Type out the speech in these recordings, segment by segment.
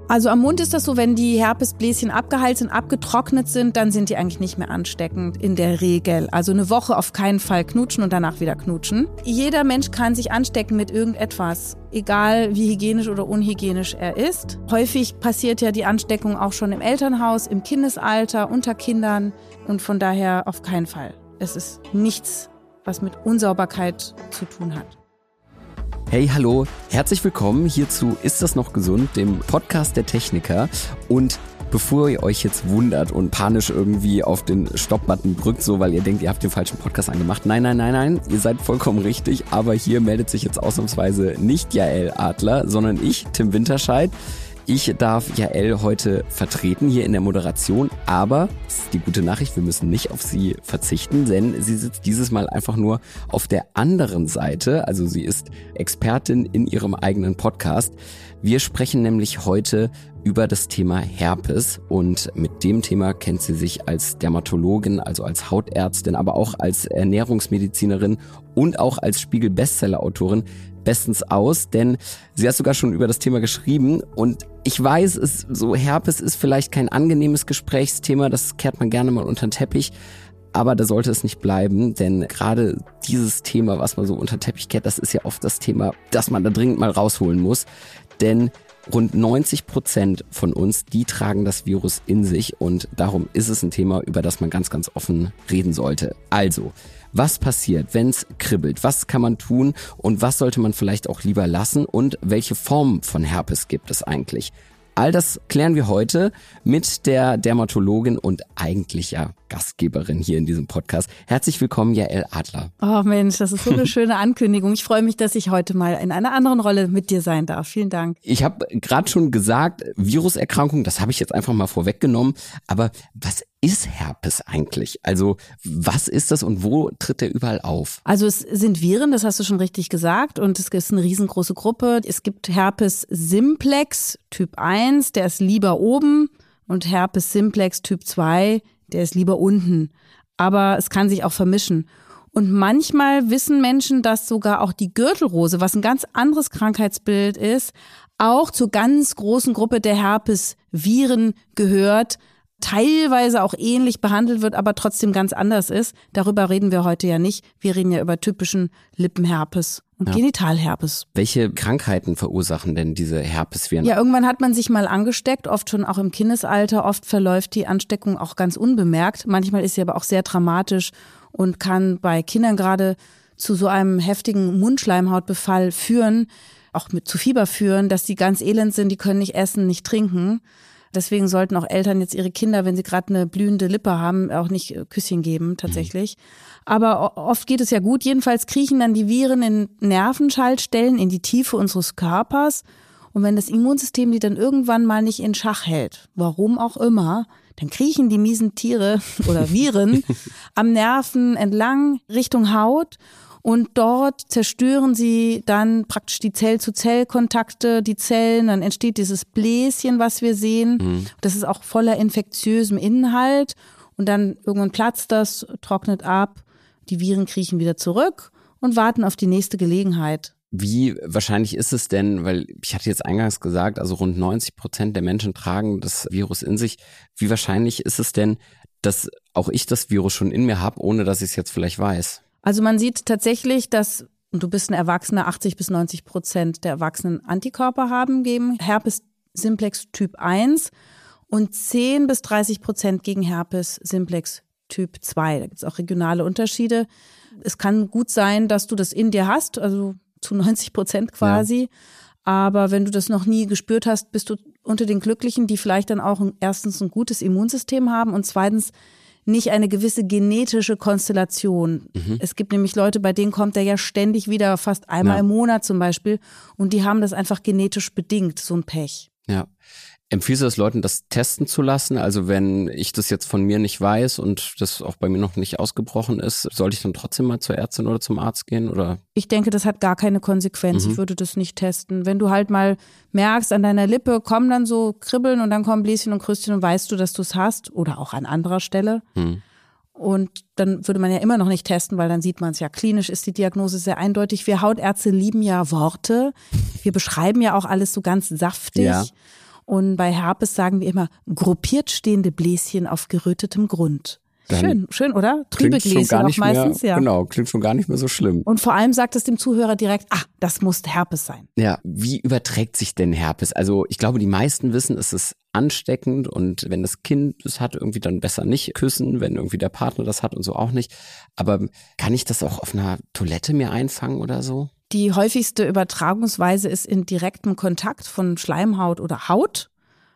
Also am Mund ist das so, wenn die Herpesbläschen abgeheilt sind, abgetrocknet sind, dann sind die eigentlich nicht mehr ansteckend in der Regel. Also eine Woche auf keinen Fall knutschen und danach wieder knutschen. Jeder Mensch kann sich anstecken mit irgendetwas, egal wie hygienisch oder unhygienisch er ist. Häufig passiert ja die Ansteckung auch schon im Elternhaus, im Kindesalter, unter Kindern und von daher auf keinen Fall. Es ist nichts, was mit Unsauberkeit zu tun hat. Hey, hallo, herzlich willkommen hier zu Ist das noch gesund, dem Podcast der Techniker. Und bevor ihr euch jetzt wundert und panisch irgendwie auf den Stopp-Button drückt, so weil ihr denkt, ihr habt den falschen Podcast angemacht. Nein, ihr seid vollkommen richtig. Aber hier meldet sich jetzt ausnahmsweise nicht Jael Adler, sondern ich, Tim Winterscheid. Ich darf Jael heute vertreten hier in der Moderation, aber das ist die gute Nachricht, wir müssen nicht auf sie verzichten, denn sie sitzt dieses Mal einfach nur auf der anderen Seite, also sie ist Expertin in ihrem eigenen Podcast. Wir sprechen nämlich heute über das Thema Herpes und mit dem Thema kennt sie sich als Dermatologin, also als Hautärztin, aber auch als Ernährungsmedizinerin und auch als Spiegel-Bestseller-Autorin bestens aus, denn sie hat sogar schon über das Thema geschrieben und ich weiß, Herpes ist vielleicht kein angenehmes Gesprächsthema, das kehrt man gerne mal unter den Teppich, aber da sollte es nicht bleiben, denn gerade dieses Thema, was man so unter den Teppich kehrt, das ist ja oft das Thema, das man da dringend mal rausholen muss, denn rund 90% von uns, die tragen das Virus in sich und darum ist es ein Thema, über das man ganz, ganz offen reden sollte. Also, was passiert, wenn es kribbelt? Was kann man tun und was sollte man vielleicht auch lieber lassen und welche Formen von Herpes gibt es eigentlich? All das klären wir heute mit der Dermatologin und eigentlich ja Gastgeberin hier in diesem Podcast. Herzlich willkommen, Jael Adler. Oh Mensch, das ist so eine schöne Ankündigung. Ich freue mich, dass ich heute mal in einer anderen Rolle mit dir sein darf. Vielen Dank. Ich habe gerade schon gesagt, Viruserkrankung, das habe ich jetzt einfach mal vorweggenommen. Aber was ist Herpes eigentlich? Also was ist das und wo tritt der überall auf? Also es sind Viren, das hast du schon richtig gesagt und es ist eine riesengroße Gruppe. Es gibt Herpes simplex Typ 1, der ist lieber oben und Herpes simplex Typ 2, der ist lieber unten. Aber es kann sich auch vermischen. Und manchmal wissen Menschen, dass sogar auch die Gürtelrose, was ein ganz anderes Krankheitsbild ist, auch zur ganz großen Gruppe der Herpesviren gehört, teilweise auch ähnlich behandelt wird, aber trotzdem ganz anders ist. Darüber reden wir heute ja nicht. Wir reden ja über typischen Lippenherpes und Genitalherpes. Welche Krankheiten verursachen denn diese Herpesviren? Ja, irgendwann hat man sich mal angesteckt, oft schon auch im Kindesalter. Oft verläuft die Ansteckung auch ganz unbemerkt. Manchmal ist sie aber auch sehr dramatisch und kann bei Kindern gerade zu so einem heftigen Mundschleimhautbefall führen, auch zu Fieber führen, dass die ganz elend sind, die können nicht essen, nicht trinken. Deswegen sollten auch Eltern jetzt ihre Kinder, wenn sie gerade eine blühende Lippe haben, auch nicht Küsschen geben tatsächlich. Aber oft geht es ja gut. Jedenfalls kriechen dann die Viren in Nervenschaltstellen in die Tiefe unseres Körpers. Und wenn das Immunsystem die dann irgendwann mal nicht in Schach hält, warum auch immer, dann kriechen die miesen Tiere oder Viren am Nerven entlang Richtung Haut. Und dort zerstören sie dann praktisch die Zell-zu-Zell-Kontakte, die Zellen, dann entsteht dieses Bläschen, was wir sehen. Das ist auch voller infektiösem Inhalt und dann irgendwann platzt das, trocknet ab, die Viren kriechen wieder zurück und warten auf die nächste Gelegenheit. Wie wahrscheinlich ist es denn, weil ich hatte jetzt eingangs gesagt, also rund 90% der Menschen tragen das Virus in sich. Wie wahrscheinlich ist es denn, dass auch ich das Virus schon in mir habe, ohne dass ich es jetzt vielleicht weiß? Also man sieht tatsächlich, dass, und du bist ein Erwachsener, 80-90% der Erwachsenen Antikörper geben Herpes simplex Typ 1 und 10-30% gegen Herpes simplex Typ 2. Da gibt es auch regionale Unterschiede. Es kann gut sein, dass du das in dir hast, also zu 90% quasi. Ja. Aber wenn du das noch nie gespürt hast, bist du unter den Glücklichen, die vielleicht dann auch erstens ein gutes Immunsystem haben und zweitens nicht eine gewisse genetische Konstellation. Es gibt nämlich Leute, bei denen kommt der ja ständig wieder, fast einmal im Monat zum Beispiel. Und die haben das einfach genetisch bedingt, so ein Pech. Ja. Empfiehlst du es Leuten, das testen zu lassen? Also wenn ich das jetzt von mir nicht weiß und das auch bei mir noch nicht ausgebrochen ist, sollte ich dann trotzdem mal zur Ärztin oder zum Arzt gehen? Oder? Ich denke, das hat gar keine Konsequenz. Ich würde das nicht testen. Wenn du halt mal merkst, an deiner Lippe kommen dann so Kribbeln und dann kommen Bläschen und Krüstchen und weißt du, dass du es hast oder auch an anderer Stelle. Und dann würde man ja immer noch nicht testen, weil dann sieht man es ja. Klinisch ist die Diagnose sehr eindeutig. Wir Hautärzte lieben ja Worte. Wir beschreiben ja auch alles so ganz saftig. Ja. Und bei Herpes sagen wir immer, gruppiert stehende Bläschen auf gerötetem Grund. Schön, oder? Trübe Gläschen auch meistens, ja. Genau, klingt schon gar nicht mehr so schlimm. Und vor allem sagt es dem Zuhörer direkt, das muss Herpes sein. Ja, wie überträgt sich denn Herpes? Also ich glaube, die meisten wissen, es ist ansteckend und wenn das Kind es hat, irgendwie dann besser nicht küssen, wenn irgendwie der Partner das hat und so auch nicht. Aber kann ich das auch auf einer Toilette mir einfangen oder so? Die häufigste Übertragungsweise ist in direktem Kontakt von Schleimhaut oder Haut.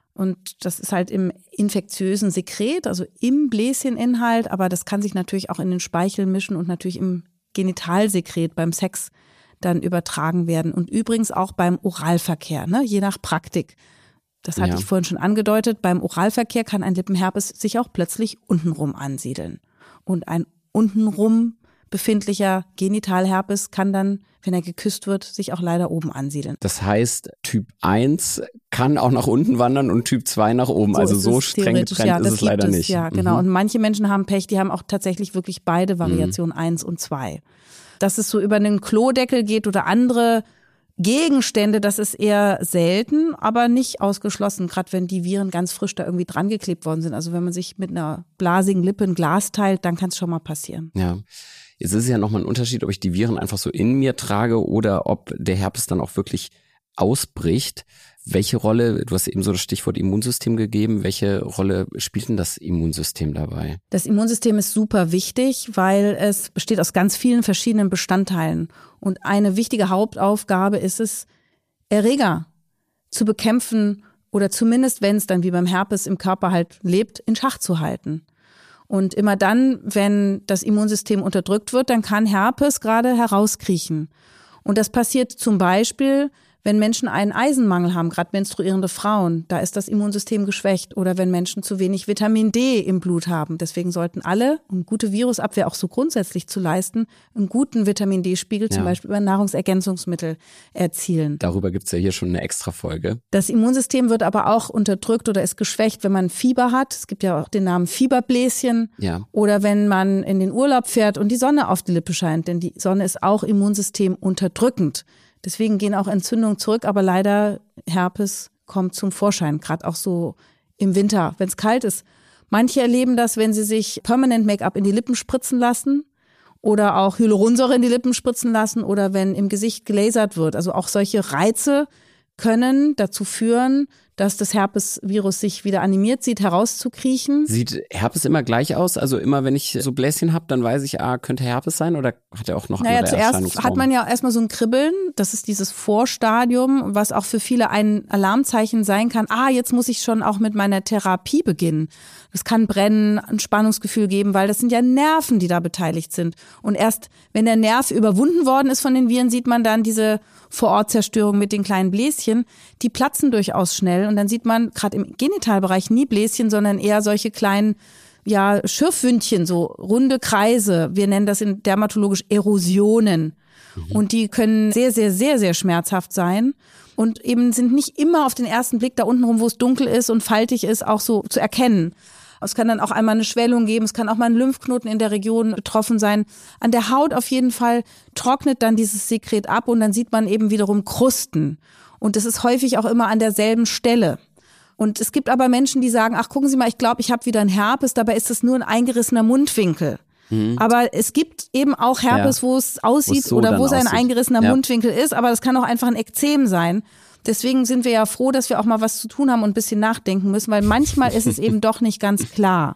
Und das ist halt im infektiösen Sekret, also im Bläscheninhalt, aber das kann sich natürlich auch in den Speichel mischen und natürlich im Genitalsekret beim Sex dann übertragen werden. Und übrigens auch beim Oralverkehr, ne? Je nach Praktik. Das hatte ich vorhin schon angedeutet. Beim Oralverkehr kann ein Lippenherpes sich auch plötzlich untenrum ansiedeln. Und ein untenrum befindlicher Genitalherpes kann dann, wenn er geküsst wird, sich auch leider oben ansiedeln. Das heißt, Typ 1 kann auch nach unten wandern und Typ 2 nach oben. Also so streng getrennt ist es leider nicht. Ja, genau. Und manche Menschen haben Pech, die haben auch tatsächlich wirklich beide Variationen 1 und 2. Dass es so über einen Klodeckel geht oder andere Gegenstände, das ist eher selten, aber nicht ausgeschlossen, gerade wenn die Viren ganz frisch da irgendwie dran geklebt worden sind. Also wenn man sich mit einer blasigen Lippe ein Glas teilt, dann kann es schon mal passieren. Ja. Jetzt ist es ja nochmal ein Unterschied, ob ich die Viren einfach so in mir trage oder ob der Herpes dann auch wirklich ausbricht. Welche Rolle, du hast eben so das Stichwort Immunsystem gegeben, welche Rolle spielt denn das Immunsystem dabei? Das Immunsystem ist super wichtig, weil es besteht aus ganz vielen verschiedenen Bestandteilen. Und eine wichtige Hauptaufgabe ist es, Erreger zu bekämpfen oder zumindest, wenn es dann wie beim Herpes im Körper halt lebt, in Schach zu halten. Und immer dann, wenn das Immunsystem unterdrückt wird, dann kann Herpes gerade herauskriechen. Und das passiert zum Beispiel, wenn Menschen einen Eisenmangel haben, gerade menstruierende Frauen, da ist das Immunsystem geschwächt. Oder wenn Menschen zu wenig Vitamin D im Blut haben. Deswegen sollten alle, um gute Virusabwehr auch so grundsätzlich zu leisten, einen guten Vitamin D-Spiegel zum Beispiel über Nahrungsergänzungsmittel erzielen. Darüber gibt's ja hier schon eine extra Folge. Das Immunsystem wird aber auch unterdrückt oder ist geschwächt, wenn man Fieber hat. Es gibt ja auch den Namen Fieberbläschen. Ja. Oder wenn man in den Urlaub fährt und die Sonne auf die Lippe scheint. Denn die Sonne ist auch Immunsystem unterdrückend. Deswegen gehen auch Entzündungen zurück, aber leider Herpes kommt zum Vorschein, gerade auch so im Winter, wenn es kalt ist. Manche erleben das, wenn sie sich Permanent Make-up in die Lippen spritzen lassen oder auch Hyaluronsäure in die Lippen spritzen lassen oder wenn im Gesicht gelasert wird. Also auch solche Reize können dazu führen, dass das Herpesvirus sich wieder animiert sieht, herauszukriechen. Sieht Herpes immer gleich aus? Also immer, wenn ich so Bläschen habe, dann weiß ich, könnte Herpes sein oder hat er auch noch andere Erscheinungsformen? Zuerst hat man ja erstmal so ein Kribbeln, das ist dieses Vorstadium, was auch für viele ein Alarmzeichen sein kann. Jetzt muss ich schon auch mit meiner Therapie beginnen. Das kann brennen, ein Spannungsgefühl geben, weil das sind ja Nerven, die da beteiligt sind. Und erst wenn der Nerv überwunden worden ist von den Viren, sieht man dann diese Vorortzerstörung mit den kleinen Bläschen. Die platzen durchaus schnell und dann sieht man gerade im Genitalbereich nie Bläschen, sondern eher solche kleinen Schürfwündchen, so runde Kreise. Wir nennen das dermatologisch Erosionen. Und die können sehr, sehr, sehr, sehr schmerzhaft sein. Und eben sind nicht immer auf den ersten Blick da unten rum, wo es dunkel ist und faltig ist, auch so zu erkennen. Es kann dann auch einmal eine Schwellung geben, es kann auch mal ein Lymphknoten in der Region betroffen sein. An der Haut auf jeden Fall trocknet dann dieses Sekret ab und dann sieht man eben wiederum Krusten. Und das ist häufig auch immer an derselben Stelle. Und es gibt aber Menschen, die sagen, gucken Sie mal, ich glaube, ich habe wieder einen Herpes, dabei ist es nur ein eingerissener Mundwinkel. Aber es gibt eben auch Herpes, wo es aussieht oder wo es ein eingerissener Mundwinkel ist, aber das kann auch einfach ein Ekzem sein. Deswegen sind wir ja froh, dass wir auch mal was zu tun haben und ein bisschen nachdenken müssen, weil manchmal ist es eben doch nicht ganz klar.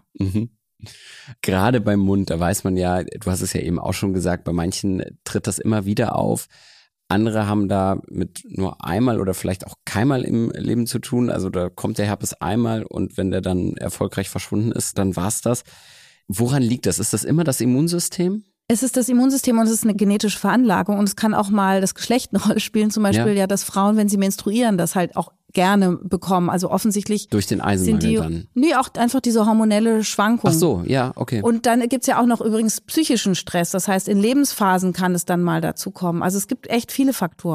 Gerade beim Mund, da weiß man ja, du hast es ja eben auch schon gesagt, bei manchen tritt das immer wieder auf. Andere haben da mit nur einmal oder vielleicht auch keinmal im Leben zu tun. Also da kommt der Herpes einmal und wenn der dann erfolgreich verschwunden ist, dann war's das. Woran liegt das? Ist das immer das Immunsystem? Es ist das Immunsystem und es ist eine genetische Veranlagung und es kann auch mal das Geschlecht eine Rolle spielen. Zum Beispiel dass Frauen, wenn sie menstruieren, das halt auch gerne bekommen. Also offensichtlich durch den Eisenmangel dann? Nee, auch einfach diese hormonelle Schwankung. Ach so, ja, okay. Und dann gibt's ja auch noch übrigens psychischen Stress. Das heißt, in Lebensphasen kann es dann mal dazu kommen. Also es gibt echt viele Faktoren.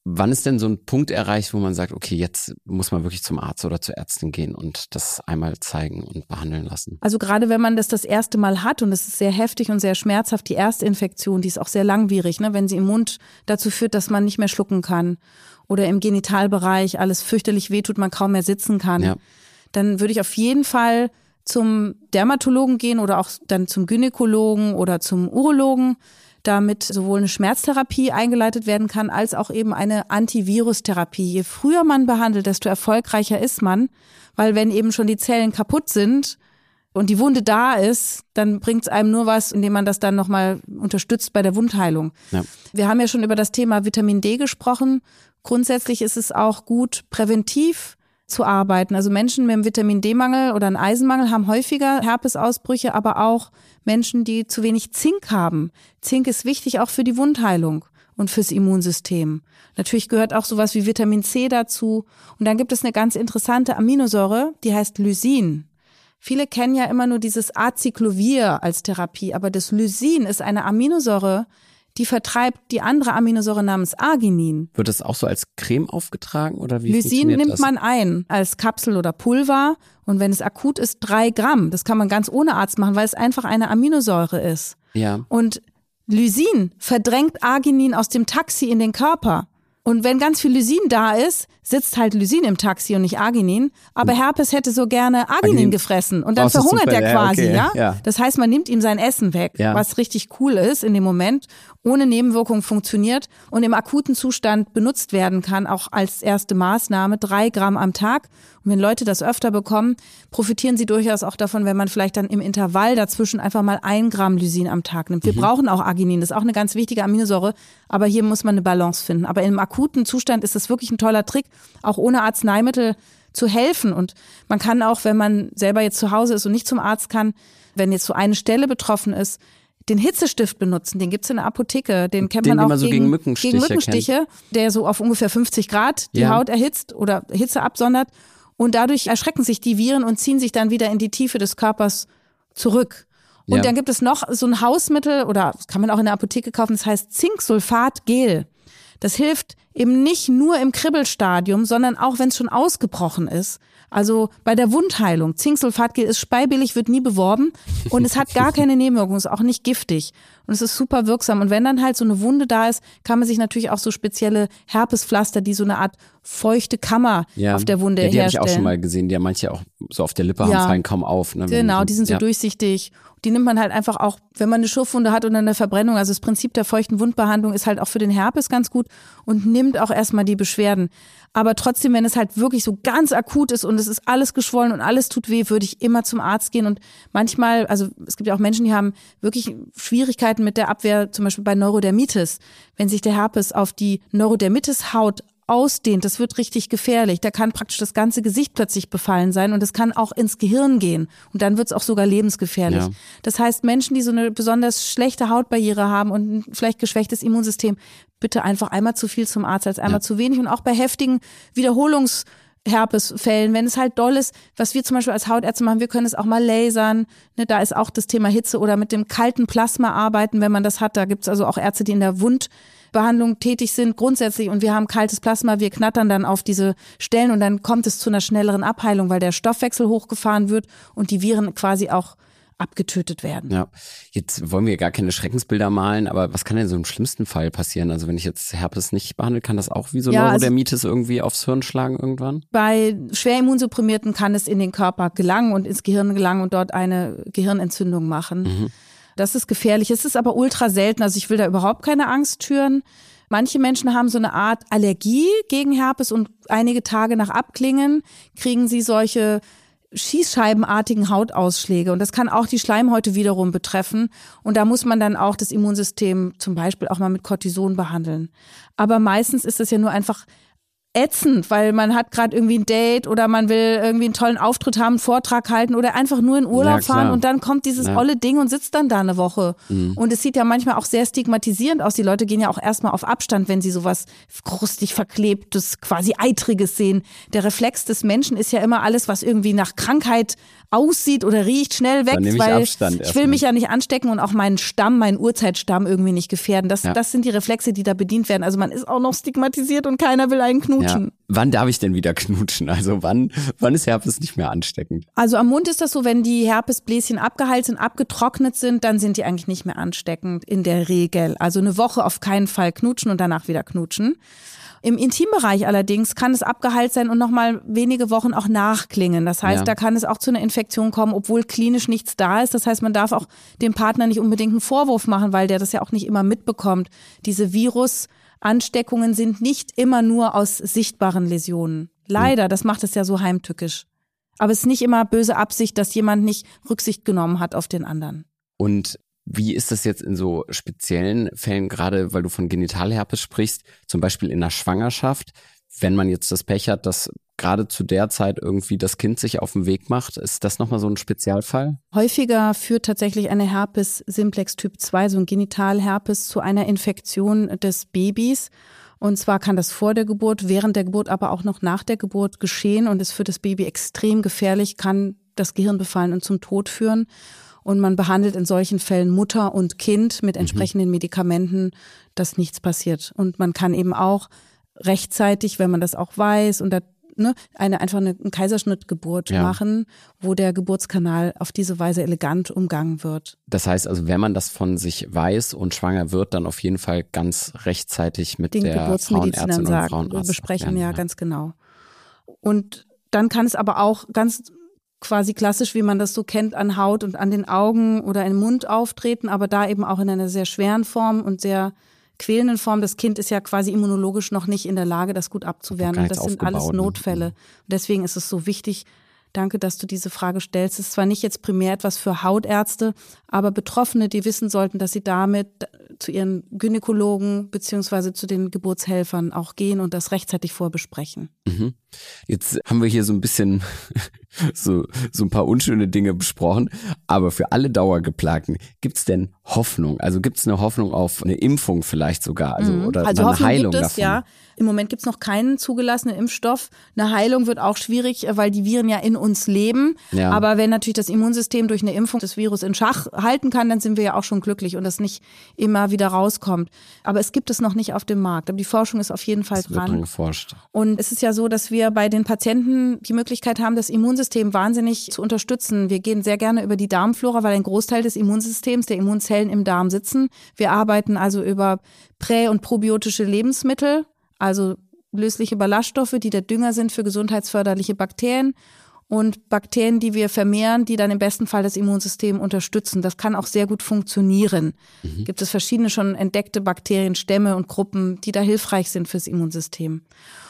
Wann ist denn so ein Punkt erreicht, wo man sagt, okay, jetzt muss man wirklich zum Arzt oder zur Ärztin gehen und das einmal zeigen und behandeln lassen? Also gerade wenn man das erste Mal hat und es ist sehr heftig und sehr schmerzhaft, die erste Infektion, die ist auch sehr langwierig, ne? Wenn sie im Mund dazu führt, dass man nicht mehr schlucken kann oder im Genitalbereich alles fürchterlich wehtut, man kaum mehr sitzen kann, dann würde ich auf jeden Fall zum Dermatologen gehen oder auch dann zum Gynäkologen oder zum Urologen, damit sowohl eine Schmerztherapie eingeleitet werden kann, als auch eben eine Antivirustherapie. Je früher man behandelt, desto erfolgreicher ist man, weil wenn eben schon die Zellen kaputt sind und die Wunde da ist, dann bringt es einem nur was, indem man das dann nochmal unterstützt bei der Wundheilung. Ja. Wir haben ja schon über das Thema Vitamin D gesprochen. Grundsätzlich ist es auch gut, präventiv zu arbeiten. Also Menschen mit einem Vitamin-D-Mangel oder einem Eisenmangel haben häufiger Herpesausbrüche, aber auch Menschen, die zu wenig Zink haben. Zink ist wichtig auch für die Wundheilung und fürs Immunsystem. Natürlich gehört auch sowas wie Vitamin C dazu. Und dann gibt es eine ganz interessante Aminosäure, die heißt Lysin. Viele kennen ja immer nur dieses Acyclovir als Therapie, aber das Lysin ist eine Aminosäure, die vertreibt die andere Aminosäure namens Arginin. Wird das auch so als Creme aufgetragen oder wie Lysin nimmt man ein als Kapsel oder Pulver und wenn es akut ist, 3 Gramm. Das kann man ganz ohne Arzt machen, weil es einfach eine Aminosäure ist. Ja. Und Lysin verdrängt Arginin aus dem Taxi in den Körper. Und wenn ganz viel Lysin da ist, sitzt halt Lysin im Taxi und nicht Arginin. Aber Herpes hätte so gerne Arginin gefressen und dann verhungert er quasi, ja? Das heißt, man nimmt ihm sein Essen weg, was richtig cool ist in dem Moment, ohne Nebenwirkung funktioniert und im akuten Zustand benutzt werden kann, auch als erste Maßnahme, 3 Gramm am Tag. Und wenn Leute das öfter bekommen, profitieren sie durchaus auch davon, wenn man vielleicht dann im Intervall dazwischen einfach mal 1 Gramm Lysin am Tag nimmt. Wir brauchen auch Arginin, das ist auch eine ganz wichtige Aminosäure, aber hier muss man eine Balance finden. Aber im akuten Zustand ist das wirklich ein toller Trick, auch ohne Arzneimittel zu helfen. Und man kann auch, wenn man selber jetzt zu Hause ist und nicht zum Arzt kann, wenn jetzt so eine Stelle betroffen ist, den Hitzestift benutzen, den gibt's in der Apotheke, den kennt man auch so gegen Mückenstiche, der so auf ungefähr 50 Grad die Haut erhitzt oder Hitze absondert und dadurch erschrecken sich die Viren und ziehen sich dann wieder in die Tiefe des Körpers zurück. Und dann gibt es noch so ein Hausmittel oder das kann man auch in der Apotheke kaufen, das heißt Zinksulfat-Gel. Das hilft eben nicht nur im Kribbelstadium, sondern auch, wenn es schon ausgebrochen ist. Also bei der Wundheilung. Zinksulfatgel ist speibillig, wird nie beworben und es hat gar keine Nebenwirkungen, ist auch nicht giftig und es ist super wirksam. Und wenn dann halt so eine Wunde da ist, kann man sich natürlich auch so spezielle Herpespflaster, die so eine Art feuchte Kammer auf der Wunde herstellen. Die habe ich auch schon mal gesehen, die ja manche auch so auf der Lippe haben, fallen kaum auf. Ne, genau, die sind so durchsichtig. Die nimmt man halt einfach auch, wenn man eine Schürfwunde hat oder eine Verbrennung. Also das Prinzip der feuchten Wundbehandlung ist halt auch für den Herpes ganz gut und nimmt auch erstmal die Beschwerden. Aber trotzdem, wenn es halt wirklich so ganz akut ist und es ist alles geschwollen und alles tut weh, würde ich immer zum Arzt gehen. Und manchmal, also es gibt ja auch Menschen, die haben wirklich Schwierigkeiten mit der Abwehr, zum Beispiel bei Neurodermitis. Wenn sich der Herpes auf die Neurodermitis-Haut ausdehnt, das wird richtig gefährlich. Da kann praktisch das ganze Gesicht plötzlich befallen sein und es kann auch ins Gehirn gehen. Und dann wird es auch sogar lebensgefährlich. Ja. Das heißt, Menschen, die so eine besonders schlechte Hautbarriere haben und ein vielleicht geschwächtes Immunsystem, bitte einfach einmal zu viel zum Arzt als einmal zu wenig. Und auch bei heftigen Wiederholungsherpesfällen, wenn es halt doll ist, was wir zum Beispiel als Hautärzte machen, wir können es auch mal lasern. Ne, da ist auch das Thema Hitze oder mit dem kalten Plasma arbeiten, wenn man das hat. Da gibt es also auch Ärzte, die in der Wundbehandlung tätig sind grundsätzlich und wir haben kaltes Plasma, wir knattern dann auf diese Stellen und dann kommt es zu einer schnelleren Abheilung, weil der Stoffwechsel hochgefahren wird und die Viren quasi auch abgetötet werden. Ja, jetzt wollen wir gar keine Schreckensbilder malen, aber was kann denn so im schlimmsten Fall passieren? Also wenn ich jetzt Herpes nicht behandle, kann das auch wie so Neurodermitis irgendwie aufs Hirn schlagen irgendwann? Bei schwer Immunsupprimierten kann es in den Körper gelangen und ins Gehirn gelangen und dort eine Gehirnentzündung machen. Das ist gefährlich. Es ist aber ultra selten. Also ich will da überhaupt keine Angst schüren. Manche Menschen haben so eine Art Allergie gegen Herpes und einige Tage nach Abklingen kriegen sie solche schießscheibenartigen Hautausschläge und das kann auch die Schleimhäute wiederum betreffen und da muss man dann auch das Immunsystem zum Beispiel auch mal mit Cortison behandeln. Aber meistens ist es ja nur einfach ätzend, weil man hat gerade irgendwie ein Date oder man will irgendwie einen tollen Auftritt haben, einen Vortrag halten oder einfach nur in Urlaub fahren und dann kommt dieses olle Ding und sitzt dann da eine Woche. Und es sieht ja manchmal auch sehr stigmatisierend aus. Die Leute gehen ja auch erstmal auf Abstand, wenn sie sowas krustig verklebtes, quasi Eitriges sehen. Der Reflex des Menschen ist ja immer alles, was irgendwie nach Krankheit aussieht oder riecht, schnell weg, weil ich will mich ja nicht anstecken und auch meinen Stamm, meinen Urzeitstamm irgendwie nicht gefährden. Das sind die Reflexe, die da bedient werden. Also man ist auch noch stigmatisiert und keiner will einen knutschen. Ja. Wann darf ich denn wieder knutschen? Also wann ist Herpes nicht mehr ansteckend? Also am Mund ist das so, wenn die Herpesbläschen abgeheilt sind, abgetrocknet sind, dann sind die eigentlich nicht mehr ansteckend in der Regel. Also eine Woche auf keinen Fall knutschen und danach wieder knutschen. Im Intimbereich allerdings kann es abgeheilt sein und nochmal wenige Wochen auch nachklingen. Das heißt, da kann es auch zu einer Infektion kommen, obwohl klinisch nichts da ist. Das heißt, man darf auch dem Partner nicht unbedingt einen Vorwurf machen, weil der das ja auch nicht immer mitbekommt. Diese Virusansteckungen sind nicht immer nur aus sichtbaren Läsionen. Leider, das macht es ja so heimtückisch. Aber es ist nicht immer böse Absicht, dass jemand nicht Rücksicht genommen hat auf den anderen. Und wie ist das jetzt in so speziellen Fällen, gerade weil du von Genitalherpes sprichst, zum Beispiel in der Schwangerschaft, wenn man jetzt das Pech hat, dass gerade zu der Zeit irgendwie das Kind sich auf den Weg macht, ist das nochmal so ein Spezialfall? Häufiger führt tatsächlich eine Herpes simplex Typ 2, so ein Genitalherpes, zu einer Infektion des Babys. Und zwar kann das vor der Geburt, während der Geburt, aber auch noch nach der Geburt geschehen und ist für das Baby extrem gefährlich, kann das Gehirn befallen und zum Tod führen. Und man behandelt in solchen Fällen Mutter und Kind mit entsprechenden Medikamenten, dass nichts passiert. Und man kann eben auch rechtzeitig, wenn man das auch weiß, und einfach eine Kaiserschnittgeburt machen, wo der Geburtskanal auf diese Weise elegant umgangen wird. Das heißt also, wenn man das von sich weiß und schwanger wird, dann auf jeden Fall ganz rechtzeitig mit den der Frauenärztin und Frauenarzt besprechen, ja, ganz genau. Und dann kann es aber auch ganz quasi klassisch, wie man das so kennt, an Haut und an den Augen oder im Mund auftreten, aber da eben auch in einer sehr schweren Form und sehr quälenden Form. Das Kind ist ja quasi immunologisch noch nicht in der Lage, das gut abzuwehren. Und das sind alles Notfälle. Und deswegen ist es so wichtig, danke, dass du diese Frage stellst. Es ist zwar nicht jetzt primär etwas für Hautärzte, aber Betroffene, die wissen sollten, dass sie damit zu ihren Gynäkologen beziehungsweise zu den Geburtshelfern auch gehen und das rechtzeitig vorbesprechen. Jetzt haben wir hier so ein bisschen so ein paar unschöne Dinge besprochen, aber für alle Dauergeplagten, gibt's denn Hoffnung? Also gibt's eine Hoffnung auf eine Impfung vielleicht sogar? Oder also eine Hoffnung Heilung gibt es, davon? ja. Im Moment gibt's noch keinen zugelassenen Impfstoff. Eine Heilung wird auch schwierig, weil die Viren ja in uns leben. Ja. Aber wenn natürlich das Immunsystem durch eine Impfung das Virus in Schach halten kann, dann sind wir ja auch schon glücklich und das nicht immer wieder rauskommt. Aber es gibt es noch nicht auf dem Markt. Aber die Forschung ist auf jeden Fall dran. Wird dran geforscht. Und es ist ja so, dass wir bei den Patienten die Möglichkeit haben, das Immunsystem wahnsinnig zu unterstützen. Wir gehen sehr gerne über die Darmflora, weil ein Großteil des Immunsystems, der Immunzellen im Darm sitzen. Wir arbeiten also über prä- und probiotische Lebensmittel, also lösliche Ballaststoffe, die der Dünger sind für gesundheitsförderliche Bakterien und Bakterien, die wir vermehren, die dann im besten Fall das Immunsystem unterstützen. Das kann auch sehr gut funktionieren. Gibt es verschiedene schon entdeckte Bakterienstämme und Gruppen, die da hilfreich sind fürs Immunsystem.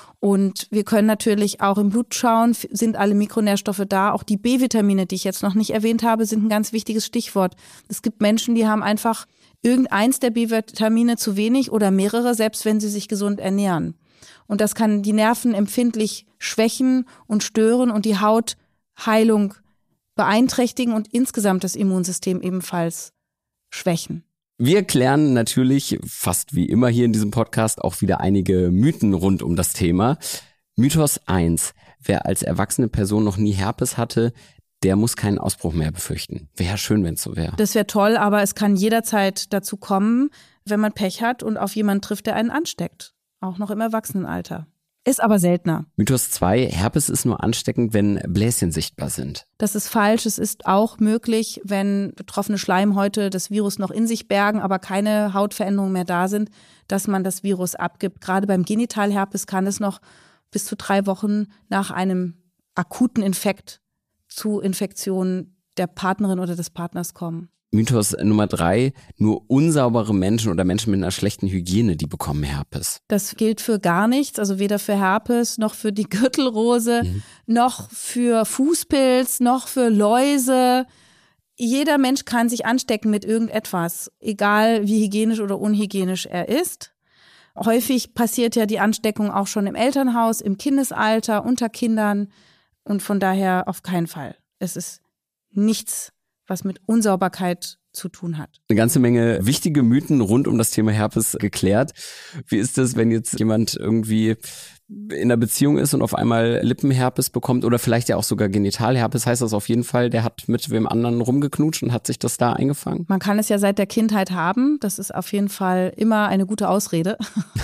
Und wir können natürlich auch im Blut schauen, sind alle Mikronährstoffe da. Auch die B-Vitamine, die ich jetzt noch nicht erwähnt habe, sind ein ganz wichtiges Stichwort. Es gibt Menschen, die haben einfach irgendeins der B-Vitamine zu wenig oder mehrere, selbst wenn sie sich gesund ernähren. Und das kann die Nerven empfindlich schwächen und stören und die Hautheilung beeinträchtigen und insgesamt das Immunsystem ebenfalls schwächen. Wir klären natürlich, fast wie immer hier in diesem Podcast, auch wieder einige Mythen rund um das Thema. Mythos 1. Wer als erwachsene Person noch nie Herpes hatte, der muss keinen Ausbruch mehr befürchten. Wäre schön, wenn es so wäre. Das wäre toll, aber es kann jederzeit dazu kommen, wenn man Pech hat und auf jemanden trifft, der einen ansteckt. Auch noch im Erwachsenenalter. Ist aber seltener. Mythos 2. Herpes ist nur ansteckend, wenn Bläschen sichtbar sind. Das ist falsch. Es ist auch möglich, wenn betroffene Schleimhäute das Virus noch in sich bergen, aber keine Hautveränderungen mehr da sind, dass man das Virus abgibt. Gerade beim Genitalherpes kann es noch bis zu 3 Wochen nach einem akuten Infekt zu Infektionen der Partnerin oder des Partners kommen. Mythos Nummer 3, nur unsaubere Menschen oder Menschen mit einer schlechten Hygiene, die bekommen Herpes. Das gilt für gar nichts, also weder für Herpes, noch für die Gürtelrose, noch für Fußpilz, noch für Läuse. Jeder Mensch kann sich anstecken mit irgendetwas, egal wie hygienisch oder unhygienisch er ist. Häufig passiert ja die Ansteckung auch schon im Elternhaus, im Kindesalter, unter Kindern und von daher auf keinen Fall. Es ist nichts, was mit Unsauberkeit zu tun hat. Eine ganze Menge wichtige Mythen rund um das Thema Herpes geklärt. Wie ist es, wenn jetzt jemand irgendwie in einer Beziehung ist und auf einmal Lippenherpes bekommt oder vielleicht ja auch sogar Genitalherpes? Heißt das auf jeden Fall, der hat mit wem anderen rumgeknutscht und hat sich das da eingefangen? Man kann es ja seit der Kindheit haben. Das ist auf jeden Fall immer eine gute Ausrede.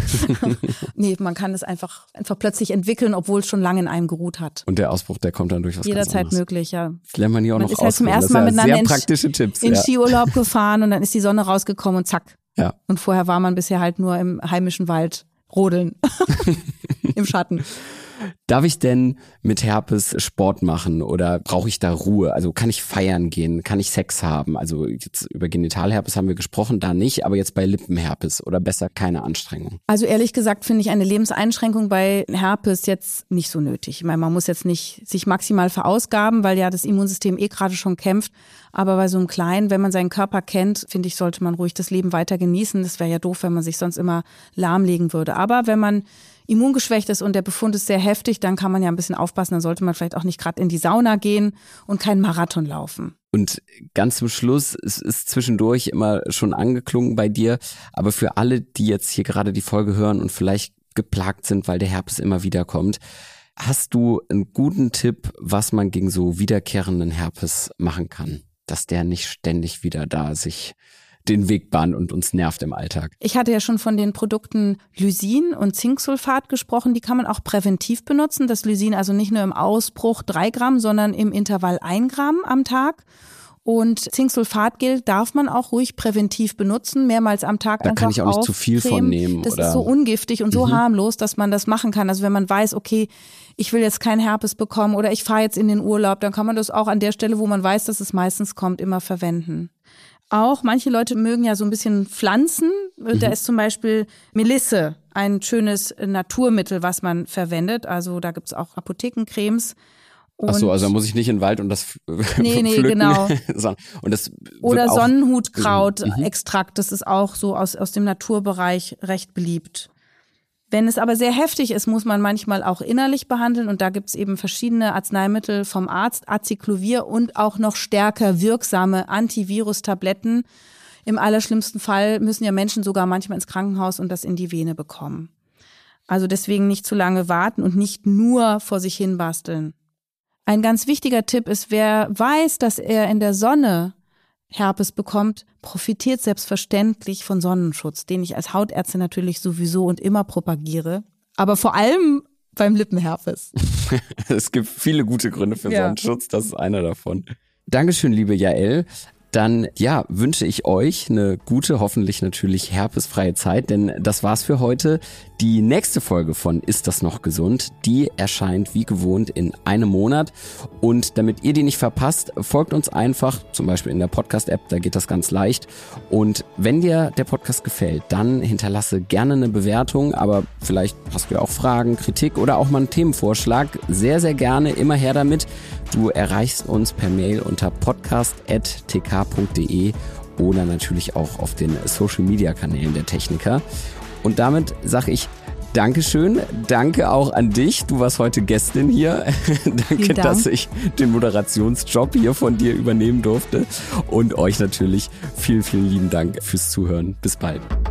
Nee, man kann es einfach plötzlich entwickeln, obwohl es schon lange in einem geruht hat. Und der Ausbruch, der kommt dann durch was ganz jederzeit anderes. Möglich, ja. Das lernt man hier auch noch aus. Man ist halt zum ersten Mal miteinander in ja. Skiurlaub gefahren und dann ist die Sonne rausgekommen und zack. Ja. Und vorher war man bisher halt nur im heimischen Wald rodeln. Im Schatten. Darf ich denn mit Herpes Sport machen oder brauche ich da Ruhe? Also kann ich feiern gehen? Kann ich Sex haben? Also jetzt über Genitalherpes haben wir gesprochen, da nicht, aber jetzt bei Lippenherpes oder besser keine Anstrengung? Also ehrlich gesagt finde ich eine Lebenseinschränkung bei Herpes jetzt nicht so nötig. Ich meine, man muss jetzt nicht sich maximal verausgaben, weil ja das Immunsystem gerade schon kämpft. Aber bei so einem Kleinen, wenn man seinen Körper kennt, finde ich, sollte man ruhig das Leben weiter genießen. Das wäre ja doof, wenn man sich sonst immer lahmlegen würde. Aber wenn man immungeschwächt ist und der Befund ist sehr heftig, dann kann man ja ein bisschen aufpassen. Dann sollte man vielleicht auch nicht gerade in die Sauna gehen und keinen Marathon laufen. Und ganz zum Schluss, es ist zwischendurch immer schon angeklungen bei dir, aber für alle, die jetzt hier gerade die Folge hören und vielleicht geplagt sind, weil der Herpes immer wieder kommt, hast du einen guten Tipp, was man gegen so wiederkehrenden Herpes machen kann, dass der nicht ständig wieder da sich den Weg bahnt und uns nervt im Alltag? Ich hatte ja schon von den Produkten Lysin und Zinksulfat gesprochen. Die kann man auch präventiv benutzen. Das Lysin also nicht nur im Ausbruch 3 Gramm, sondern im Intervall 1 Gramm am Tag. Und Zinksulfatgel darf man auch ruhig präventiv benutzen, mehrmals am Tag. Da kann ich auch nicht zu viel von nehmen. Das ist so ungiftig und so harmlos, dass man das machen kann. Also wenn man weiß, okay, ich will jetzt keinen Herpes bekommen oder ich fahre jetzt in den Urlaub, dann kann man das auch an der Stelle, wo man weiß, dass es meistens kommt, immer verwenden. Auch manche Leute mögen ja so ein bisschen Pflanzen. Da ist zum Beispiel Melisse ein schönes Naturmittel, was man verwendet. Also da gibt's auch Apothekencremes. Ach so, also da muss ich nicht in den Wald und das nee, pflücken. Genau. Und das oder Sonnenhutkraut, das ist auch so aus dem Naturbereich recht beliebt. Wenn es aber sehr heftig ist, muss man manchmal auch innerlich behandeln und da gibt's eben verschiedene Arzneimittel vom Arzt, Acyclovir und auch noch stärker wirksame Antivirus-Tabletten. Im allerschlimmsten Fall müssen ja Menschen sogar manchmal ins Krankenhaus und das in die Vene bekommen. Also deswegen nicht zu lange warten und nicht nur vor sich hin basteln. Ein ganz wichtiger Tipp ist, wer weiß, dass er in der Sonne Herpes bekommt, profitiert selbstverständlich von Sonnenschutz, den ich als Hautärztin natürlich sowieso und immer propagiere. Aber vor allem beim Lippenherpes. Es gibt viele gute Gründe für Sonnenschutz, das ist einer davon. Dankeschön, liebe Jael. Dann wünsche ich euch eine gute, hoffentlich natürlich herpesfreie Zeit, denn das war's für heute. Die nächste Folge von Ist das noch gesund? Die erscheint wie gewohnt in einem Monat und damit ihr die nicht verpasst, folgt uns einfach, zum Beispiel in der Podcast-App, da geht das ganz leicht. Und wenn dir der Podcast gefällt, dann hinterlasse gerne eine Bewertung, aber vielleicht hast du ja auch Fragen, Kritik oder auch mal einen Themenvorschlag. Sehr, sehr gerne, immer her damit. Du erreichst uns per Mail unter podcast@tk.de oder natürlich auch auf den Social-Media-Kanälen der Techniker. Und damit sage ich Dankeschön, danke auch an dich. Du warst heute Gästin hier. Danke, dass ich den Moderationsjob hier von dir übernehmen durfte. Und euch natürlich vielen, vielen lieben Dank fürs Zuhören. Bis bald.